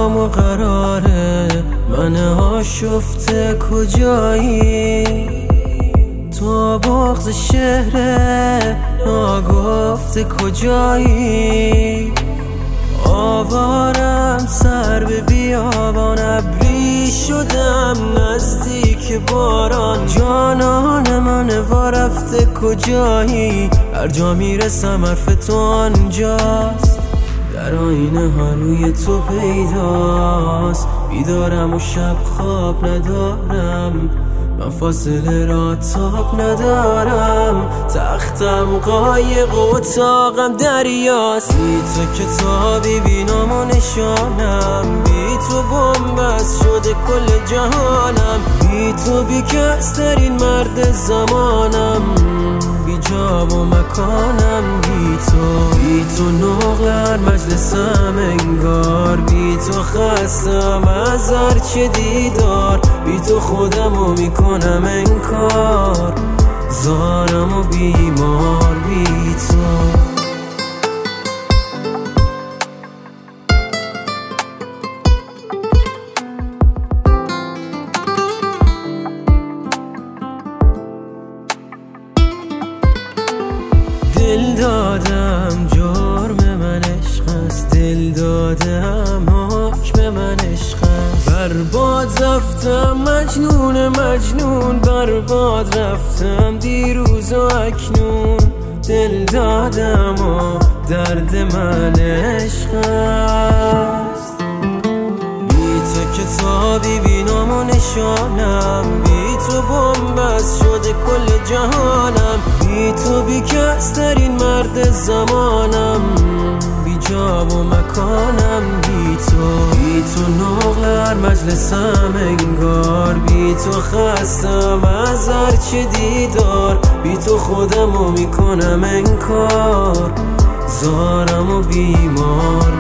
و قراره من آشفته کجایی؟ تو بغض شهر ناگفته کجایی؟ آوارم سر به بیابان ابری شدم نزدیک باران جانان من وارفته کجایی؟ هر جا میرسم حرف تو آنجاست در آینه ها روی تو پیداست بیدارم و شب خواب ندارم من فاصله را تاب ندارم تختم قایق و اتاقم دریاست بی تو کتابی بی نام و نشانم بی تو بنبست شده کل جهانم بی تو بی کس ترین مرد زمانم بی جا و مکانم بی تو نقل مجلسم انگار بی تو خستم از هرچه دیدار بی تو خودمو میکنم انکار زارم و بیمار بی تو دل دادم جرم من عشق است دل دادم حکم من عشق است برباد رفتم مجنون برباد رفتم دیروز و اکنون دل دادم و درد من عشق است بی تو کتابی بی نام و نشانم بی تو بنبست شده کل جهانم بی تو بی کس ترین مرد زمانم بی جا و مکانم بی تو نقل مجلسم انگار بی تو خستم از هرچه دیدار بی تو خودمو میکنم انکار زارم و بیمار